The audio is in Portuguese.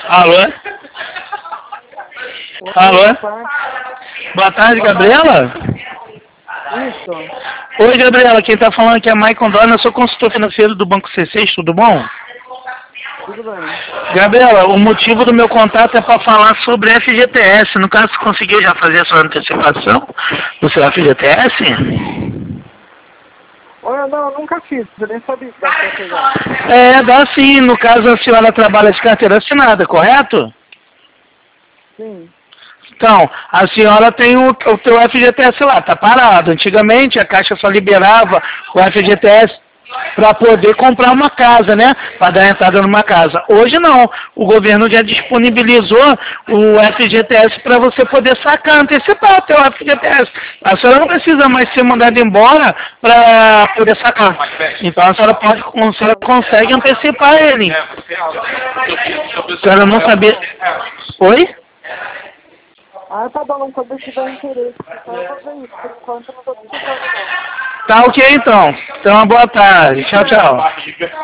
Alô? Alô? Boa tarde, Gabriela? Isso. Oi, Gabriela, quem tá falando aqui é Maicon Dona, eu sou consultor financeiro do Banco C6, tudo bom? Tudo bem. Gabriela, o motivo do meu contato é para falar sobre FGTS. No caso, você conseguiu já fazer a sua antecipação do seu FGTS? Olha, não, eu nunca fiz, eu nem sabia que dá pra pegar. Dá sim. No caso, a senhora trabalha de carteira assinada, correto? Sim. Então, a senhora tem o teu FGTS lá, tá parado. Antigamente, a Caixa só liberava o FGTS para poder comprar uma casa, né? Para dar entrada numa casa. Hoje não. O governo já disponibilizou o FGTS para você poder sacar, antecipar o teu FGTS. A senhora não precisa mais ser mandada embora para poder sacar. Então a senhora consegue antecipar ele. A senhora não sabia. Oi? Ah, tá bom, quando eu tiver interesse, então eu vou fazer isso. Por enquanto eu não tô precisando, não. Tá ok então. Então, boa tarde. Tchau, tchau.